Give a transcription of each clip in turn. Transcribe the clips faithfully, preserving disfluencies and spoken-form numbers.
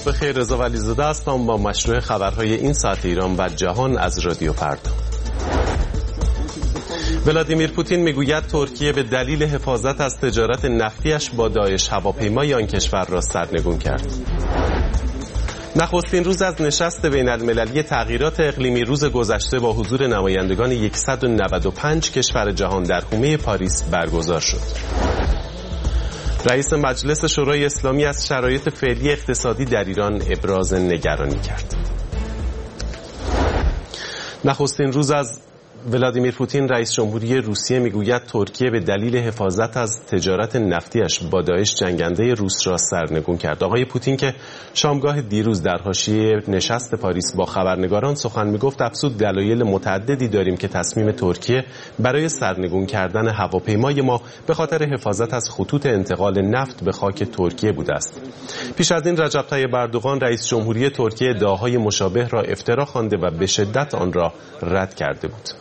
بخیر. رضا ولیزاده هستم با مشروع خبرهای این ساعت ایران و جهان از رادیو فردا. ولادیمیر پوتین میگوید ترکیه به دلیل حفاظت از تجارت نفتیش با داعش هواپیمای آن کشور را سرنگون کرد. نخستین روز از نشست بین المللی تغییرات اقلیمی روز گذشته با حضور نمایندگان صد و نود و پنج کشور جهان در حومه پاریس برگزار شد. رئیس مجلس شورای اسلامی از شرایط فعلی اقتصادی در ایران ابراز نگرانی کرد. نخستین روز از ولادیمیر پوتین رئیس جمهوری روسیه میگوید ترکیه به دلیل حفاظت از تجارت نفتیش با داعش جنگنده روس را سرنگون کرد. آقای پوتین که شامگاه دیروز در حاشیه نشست پاریس با خبرنگاران سخن میگفت افزود دلایل متعددی داریم که تصمیم ترکیه برای سرنگون کردن هواپیمای ما به خاطر حفاظت از خطوط انتقال نفت به خاک ترکیه بوده است. پیش از این رجب طیب اردوغان رئیس جمهوری ترکیه ادعاهای مشابه را افترا خوانده و به شدت آن را رد کرده بود.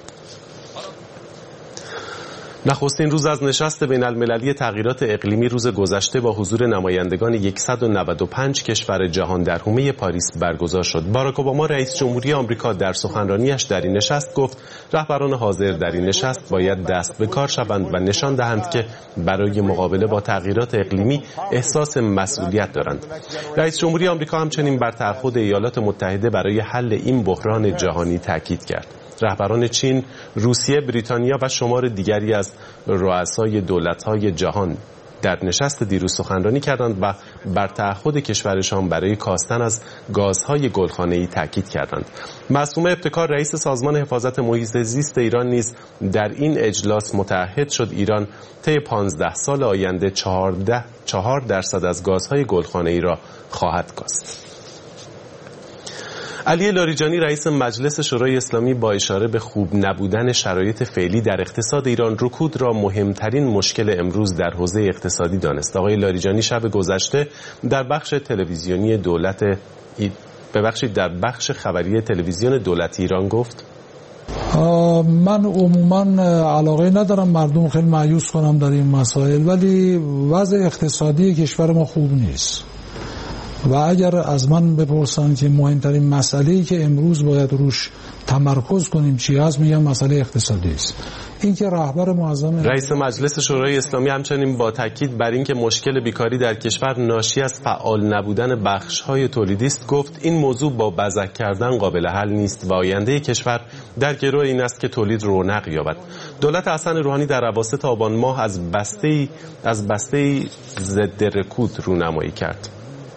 نخستین روز از نشست بین المللی تغییرات اقلیمی روز گذشته با حضور نمایندگان صد و نود و پنج کشور جهان در حومه پاریس برگزار شد. باراک اوباما رئیس جمهوری آمریکا در سخنرانیش در این نشست گفت رهبران حاضر در این نشست باید دست به کار شوند و نشان دهند که برای مقابله با تغییرات اقلیمی احساس مسئولیت دارند. رئیس جمهوری آمریکا همچنین بر تعهد ایالات متحده برای حل این بحران جهانی تاکید کرد. رهبران چین، روسیه، بریتانیا و شمار دیگری از رؤسای دولت‌های جهان در نشست دیروز سخنرانی کردند و بر تعهد کشورشان برای کاستن از گازهای گلخانه‌ای تاکید کردند. معصومه ابتکار رئیس سازمان حفاظت محیط زیست ایران نیز در این اجلاس متعهد شد ایران طی پانزده سال آینده چهارده چهار درصد از گازهای گلخانه‌ای را خواهد کاست. علی لاریجانی رئیس مجلس شورای اسلامی با اشاره به خوب نبودن شرایط فعلی در اقتصاد ایران رکود را مهمترین مشکل امروز در حوزه اقتصادی دانست. آقای لاریجانی شب گذشته در بخش تلویزیونی دولت ببخشید در بخش خبری تلویزیون دولت ایران گفت من عموما علاقه ندارم مردم خیلی مایوس کنم در این مسائل، ولی وضع اقتصادی کشور ما خوب نیست و اگر از من بپرسن که مهمترین مسئله‌ای که امروز باید روش تمرکز کنیم چی هست، میگم مسئله اقتصادی است. این که رهبر معظم رئیس مجلس شورای اسلامی همچنین با تاکید بر اینکه مشکل بیکاری در کشور ناشی از فعال نبودن بخش‌های تولیدی است گفت این موضوع با بزک کردن قابل حل نیست و آینده کشور در گرو این است که تولید رونق یابد. دولت حسن روحانی در اواسط آبان ماه از بسته‌ای از بسته‌ای ضد رکود رونمایی کرد.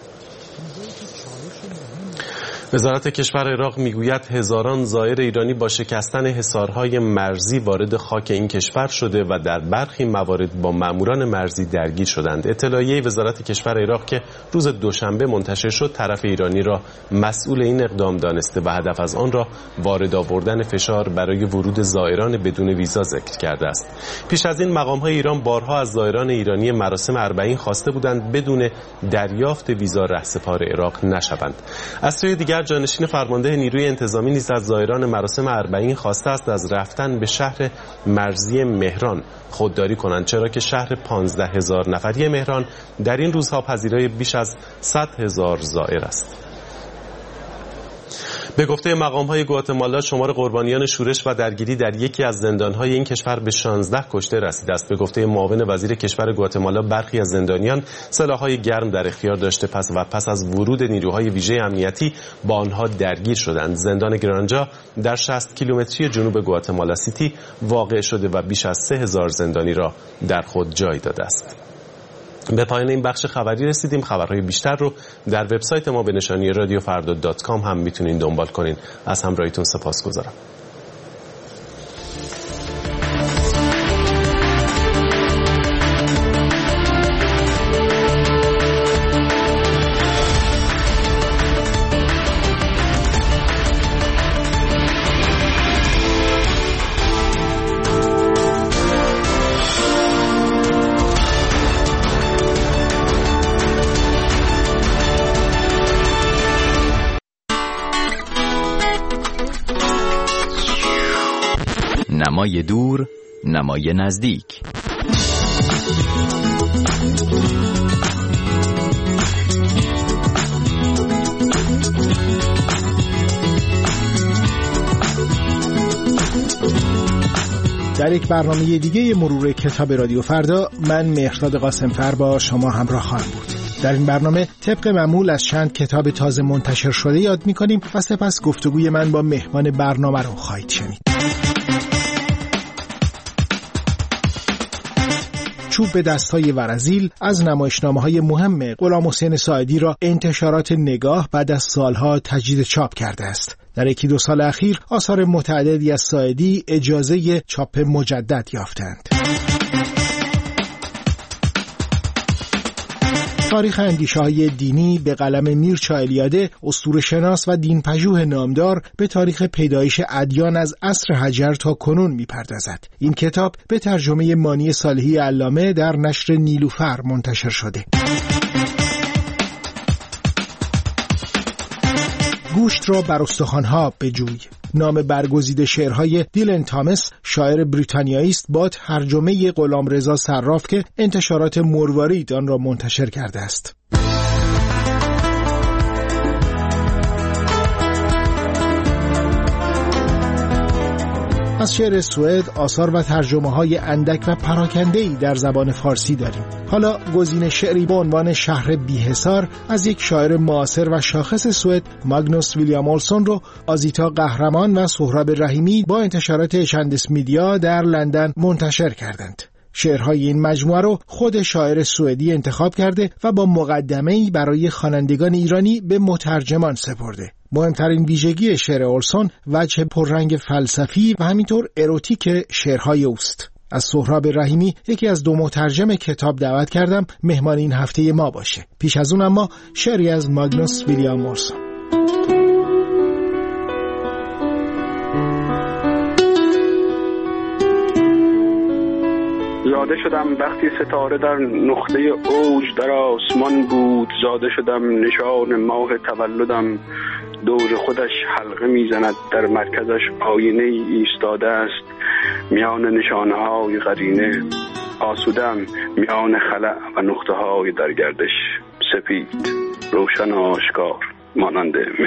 وزارت کشور عراق میگوید هزاران زائر ایرانی با شکستن حصارهای مرزی وارد خاک این کشور شده و در برخی موارد با ماموران مرزی درگیر شدند. اطلاعیه وزارت کشور عراق که روز دوشنبه منتشر شد طرف ایرانی را مسئول این اقدام دانسته و هدف از آن را وارد آوردن فشار برای ورود زائران بدون ویزا ذکر کرده است. پیش از این مقام‌های ایران بارها از زائران ایرانی مراسم اربعین خواسته بودند بدون دریافت ویزا رهسپار عراق نشوند. از سوی دیگر جانشین فرمانده نیروی انتظامی نیز از زائران مراسم اربعین خواسته است از رفتن به شهر مرزی مهران خودداری کنند، چرا که شهر پانزده هزار نفری مهران در این روزها پذیرای بیش از صد هزار زائر است. به گفته مقام‌های گواتمالا شمار قربانیان شورش و درگیری در یکی از زندان‌های این کشور به شانزده کشته رسیده است. به گفته معاون وزیر کشور گواتمالا برخی از زندانیان سلاح‌های گرم در اختیار داشته پس و پس از ورود نیروهای ویژه امنیتی با آنها درگیر شدند. زندان گرانجا در شصت کیلومتری جنوب گواتمالا سیتی واقع شده و بیش از سه هزار زندانی را در خود جای داده است. به پایان این بخش خبری رسیدیم. خبرهای بیشتر رو در وبسایت ما به نشانی رادیو فردا دات کام هم میتونین دنبال کنین. از همراهیتون سپاسگزارم. نمای دور، نمای نزدیک. در یک برنامه دیگه مرور کتاب رادیو فردا من مهرداد قاسمفر با شما همراه خواهم بود. در این برنامه طبق معمول از چند کتاب تازه منتشر شده یاد می‌کنیم و سپس گفتگوی من با مهمان برنامه رو خواهید شنید. چوب به دست‌های ورزیل از نمایشنامه‌های مهم غلامحسین ساعدی را انتشارات نگاه بعد از سالها تجدید چاپ کرده است. در یکی دو سال اخیر آثار متعددی از ساعدی اجازه چاپ مجدد یافتند. تاریخ اندیشه‌های دینی به قلم میرچا الیاده، اسطوره‌شناس و دینپژوه نامدار، به تاریخ پیدایش ادیان از عصر حجر تا کنون می‌پردازد. این کتاب به ترجمه مانی صالحی علامه در نشر نیلوفر منتشر شده. گوشت را بر استخوان‌ها بجوی، نام برگزیده شعرهای دیلن تامس، شاعر بریتانیایی است، با ترجمه غلامرضا صراف که انتشارات مروارید آن را منتشر کرده است. از شعر سوئد آثار و ترجمه‌های اندک و پراکنده‌ای در زبان فارسی داریم. حالا گزینه شعری با عنوان شهر بی‌حصار از یک شاعر معاصر و شاخص سوئد، ماگنوس ویلیام اولسون رو آزیتا قهرمان و سهراب رحیمی با انتشارات اشندس میدیا در لندن منتشر کردند. شعرهای این مجموعه رو خود شاعر سوئدی انتخاب کرده و با مقدمه‌ای برای خوانندگان ایرانی به مترجمان سپرده. مهمترین ویژگی شعر اولسون وجه پررنگ فلسفی و همینطور اروتیک شعرهای اوست. از سهراب رحیمی، یکی از دو مترجم کتاب، دعوت کردم مهمان این هفته ما باشه. پیش از اون اما شعری از ماگنوس ویلیام اولسون. زاده شدم وقتی ستاره در نقطه اوج در آسمان بود، زاده شدم نشان ماه تولدم دور خودش حلقه میزند، در مرکزش آینه ایستاده است، میان نشانه های قرینه آسودم، میان خلأ و نقطه های در گردش، سپید روشن آشکار مانند مه.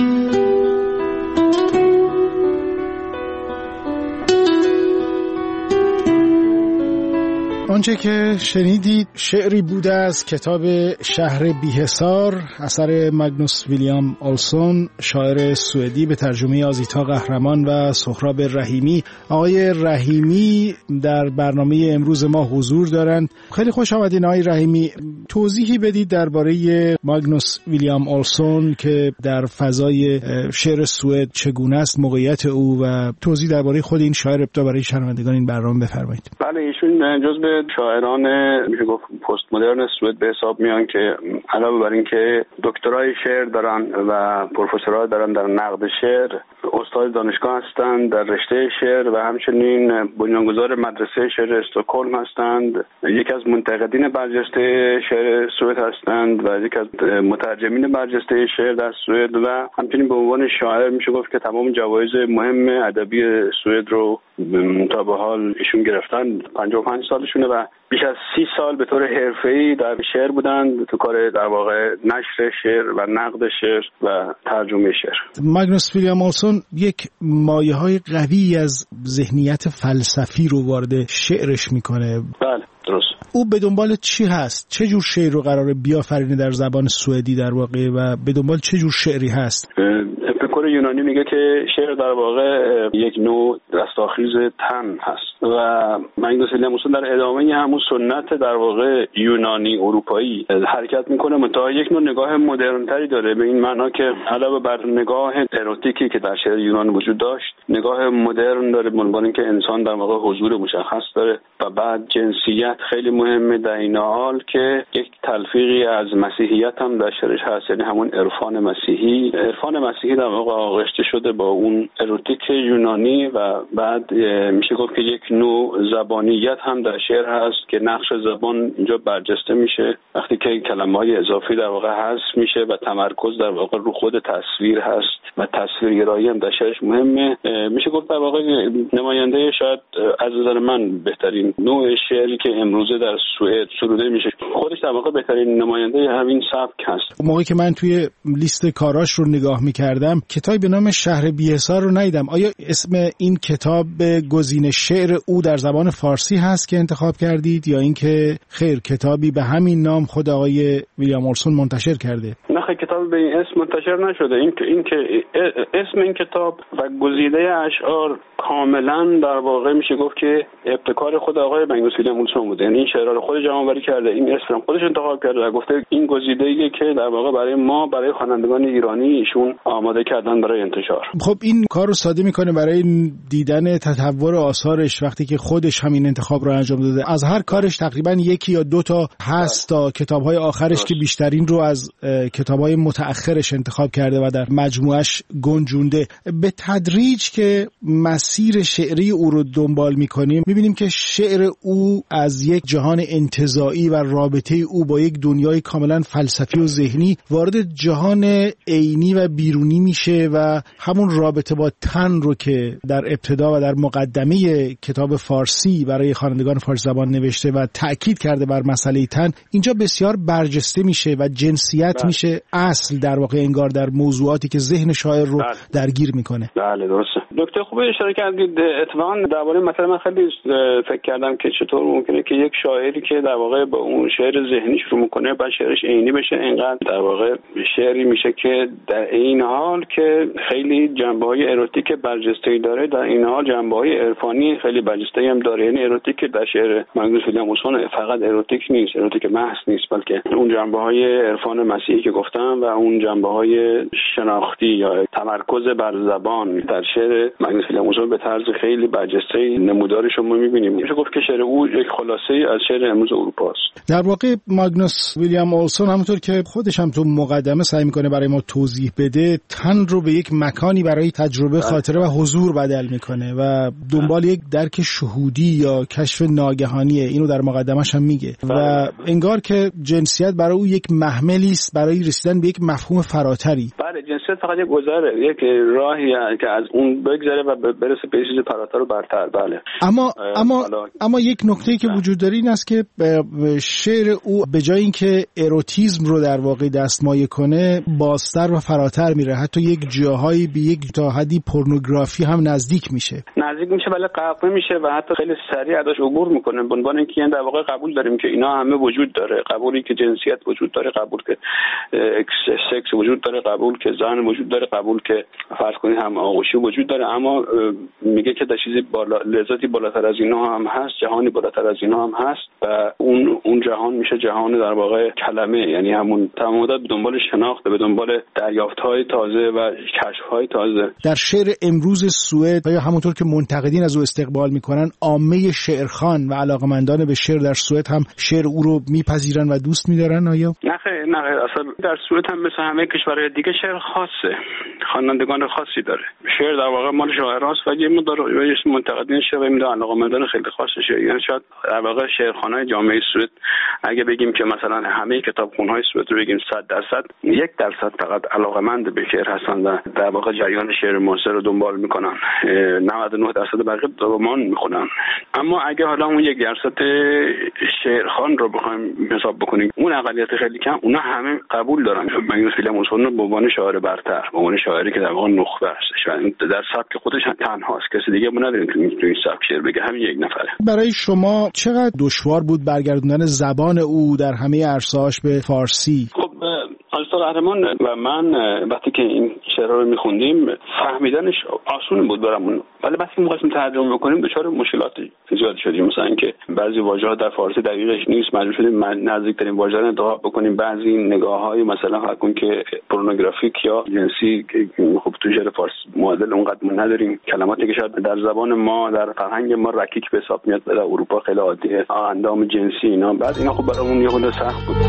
آنچه که شنیدید شعری بوده از کتاب شهر بی‌حصار اثر ماگنوس ویلیام اولسون، شاعر سوئدی، به ترجمه آزیتا قهرمان و سهراب رحیمی. آقای رحیمی در برنامه امروز ما حضور دارند. خیلی خوش آمدین آقای رحیمی. توضیحی بدید درباره ماگنوس ویلیام اولسون که در فضای شعر سوئد چگونه است موقعیت او و توضیح درباره خود این شاعر ابتدا برای شنوندگان این برنامه بفرمایید. بله، ایشون جزو شاعران میشه گفت پست مدرن سوئد به حساب میان که علاوه بر اینکه دکترای شعر دارن و پروفسورها دارن در نقد شعر، استاد دانشگاه هستند در رشته شعر و همچنین بنیانگذار مدرسه شعر استکهلم هستند. یکی از منتقدین برجسته شعر سوئد هستند و یکی از مترجمین برجسته شعر در سوئد و همچنین به عنوان شاعر میشه گفت که تمام جوایز مهم ادبی سوئد رو تا به حال ایشون گرفتن. پنجاه و پنج سالشونه و بیش از سی سال به طور حرفه‌ای در شعر بودند، تو کار در واقع نشر شعر و نقد شعر و ترجمه شعر. ماگنوس ویلیام اولسون یک مایه‌های قوی از ذهنیت فلسفی رو وارد شعرش میکنه. بله، درست. او به دنبال چی هست؟ چه جور شعر رو قراره بیافرینه در زبان سوئدی در واقع و به دنبال چه جور شعری هست؟ اپیکور یونانی میگه که شعر در واقع یک نوع رستاخیز تن هست و ماگنوس ویلیام اولسون در ادامه همون سنت در واقع یونانی اروپایی حرکت میکنه، منتها یک نوع نگاه مدرن تری داره، به این معنا که علاوه بر نگاه اروتیکی که در شعر یونان وجود داشت، نگاه مدرن داره، به عنوان اینکه انسان در واقع حضور مشخص داره و بعد جنسیت خیلی مهمه در این حال که یک تلفیقی از مسیحیت هم در شعرش هست، یعنی همون عرفان مسیحی. عرفان مسیحی در واقع آغشته شده با اون اروتیک یونانی و بعد میشه گفت که یک نوع زبانیت هم در شعر هست که نقش زبان اینجا برجسته میشه وقتی که کلمه‌های اضافی در واقع حذف میشه و تمرکز در واقع رو خود تصویر هست و تصویرگرایی هم در شعرش مهمه. میشه گفت در واقع نماینده شاید از نظر من بهترین نوع شعری که امروزه در سوئد سروده میشه. خودش در واقع بهترین نماینده همین سبک هست. موقعی که من توی لیست کاراش رو نگاه میکردم کتابی به نام شهر بی‌حصار رو ندیدم. آیا اسم این کتاب گزینه شعر او در زبان فارسی هست که انتخاب کردید یا اینکه خیر کتابی به همین نام خود آقای ویلیام اولسون منتشر کرده؟ نه خیر کتاب به این اسم منتشر نشده. این این که اسم این کتاب و گزیده اشعار کاملا در واقع میشه گفت که ابتکار خود آقای مگنوس ویلیام اولسون بوده. یعنی این شعرها رو خودش جمع‌آوری کرده، این اسم رو خودش انتخاب کرده و گفته این گزیده‌ایه که در واقع برای ما برای خوانندگان ایرانی ایشون آماده کردن برای انتشار. خب این کار رو ساده میکنه برای دیدن تطور آثارش وقتی که خودش همین انتخاب رو انجام داده. از هر کارش تقریبا یکی یا دو تا هست تا کتاب‌های آخرش که بیشترین رو از کتاب‌های متأخرش انتخاب کرده و در مجموعش گنجونده. به تدریج که مسیر شعری او رو دنبال میکنیم میبینیم که شعر او از یک جهان انتزاعی و رابطه او با یک دنیای کاملا فلسفی و ذهنی وارد جهان عینی و بیرونی میشه و همون رابطه با تن رو که در ابتدا و در مقدمه کتاب فارسی برای خوانندگان فارسی زبان نوشته و تأکید کرده بر مسئله تن اینجا بسیار برجسته میشه و جنسیت بله. میشه اصل در واقع انگار در موضوعاتی که ذهن شاعر رو بله. درگیر میکنه. بله درسته. نکته خوبی اشاره کردید. اتفاقا درباره مثلا من خیلی فکر کردم که چطور ممکنه که یک شاعری که در واقع با اون شعر ذهنی شروع میکنه بعد شعرش عینی بشه، اینقدر در واقع شعری میشه که در این حال که خیلی جنبه‌های اروتیک برجسته‌ای داره، در این حال جنبه‌های عرفانی خیلی برجسته‌ای هم داره. یعنی اروتیک در شعر مگنوس ویلیام اولسون فقط اروتیک نیست، اروتیک محض نیست، بلکه اون جنبه‌های عرفان مسیحی که گفتم و اون جنبه‌های شناختی یا تمرکز بر زبان در شعر مگنوس ویلیام اولسون به طرز خیلی برجسته‌ای نمودارش رو می‌بینیم. میشه گفت که شعر او یک خلاصه‌ای از شعر امروز اروپا است. در واقع مگنوس ویلیام اولسون همونطور که خودش هم تو مقدمه سعی می‌کنه برای ما توضیح بده، تن رو به یک مکانی برای تجربه، خاطره و حضور بدل می‌کنه و دنبال یک درک شهودی یا کشف ناگهانیه. اینو در مقدمه‌ش هم میگه و انگار که جنسیت برای او یک محملی است برای رسیدن به یک مفهوم فراتری. بله، جنسیت فقط یک گذره، یک راهی که از اون بگذره و برسه به چیز فراتر و برتر. بله. اما اما اما یک نکته‌ای که وجود داره این است که شعر او به جای اینکه اروتیسم رو در واقع دستمایه کنه بازتر و فراتر میره، حتی یک جاهایی به یک تا حدی پورنوگرافی هم نزدیک میشه. نزدیک میشه ولی غرق میشه و حتی خیلی سریع ازش عبور میکنه. به عنوان اینکه در واقع قبول داریم که اینا همه وجود داره، قبولی که جنسیت وجود داره، قبول که سکس وجود داره، قبول که زن وجود داره، قبول که فرض کنید هم آغوشی وجود داره، اما میگه که در چیزی بالا لذتی بالاتر از اینا هم هست، جهانی بالاتر از اینا هم هست و اون اون جهان میشه جهان در واقع کلمه، یعنی همون تمام مدت به دنبال شناخت، به دنبال دریافت‌های تازه و کشف‌های تازه. در شعر امروز سوئد یا همونطور که منتقدین از او استقبال میکنن، عامه شعرخوان و علاقمندان به شعر در سوئد هم شعر او رو میپذیرن و دوست می‌دارن. آیا نه خیر نه خیر. اصلا در سوئد هم مثل همه کشورهای دیگه شعر خاصه، خوانندگان خاصی داره. شعر در واقع مال شاعراست و یه مقدار منتقدین شعر و علاقمندان خیلی خاصشه. یعنی شاید در واقع شعرخوانای جامعه سوئد اگه بگیم که مثلا همه کتابخونه‌های سوئد رو بگیم صد درصد، یک درصد فقط علاقمند به شعر هستن و در واقع جریان شعر معاصر رو دنبال میکنن. نود و نه درصد بقیه رمان میخونن. اما اگه حالا اون یک درصد شعرخوان رو بخوایم حساب بکنیم، اون اقلیت خیلی کم، اونا همه قبول دارن مگنوس ویلیام اولسون رو به عنوان شاعر برتر، به عنوان شاعری که در واقع نخبه است و در سبک خودش تنهاست، کسی دیگه ما نداریم که تو این سبک شعر بگه، همین یک نفره. برای شما چقدر دشوار بود برگردوندن زبان او در همه عرصه‌اش به فارسی؟ خب آلسا قهرمان و من وقتی که این شعرها رو می‌خوندیم فهمیدنش آسون بود برامون، ولی وقتی که می‌خواستیم ترجمه بکنیم دچار مشکلات زیاد شدیم. مثلا اینکه بعضی واژه‌ها در فارسی دقیقش نیست، مجبور شدیم نزدیک‌ترین واژه رو انتخاب بکنیم. بعضی نگاه‌های مثلا فکر که پورنوگرافیک یا جنسی خب تو شعر فارسی معادل اونقدر ما نداریم. کلماتی که شاید در زبان ما در فرهنگ ما رکیک به حساب میاد در اروپا خیلی عادیه، اندام جنسی اینا، بعد اینا خب برامون یه خورده سخت بود.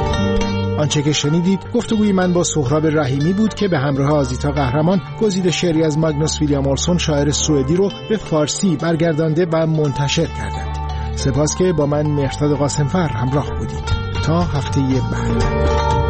آنچه که شنیدید گفتگوی من با سهراب رحیمی بود که به همراه آزیتا قهرمان گزیده شعری از مگنوس ویلیام اولسون شاعر سوئدی رو به فارسی برگردانده و منتشر کردند. سپاس که با من مهرداد قاسمفر همراه بودید. تا هفته بعد.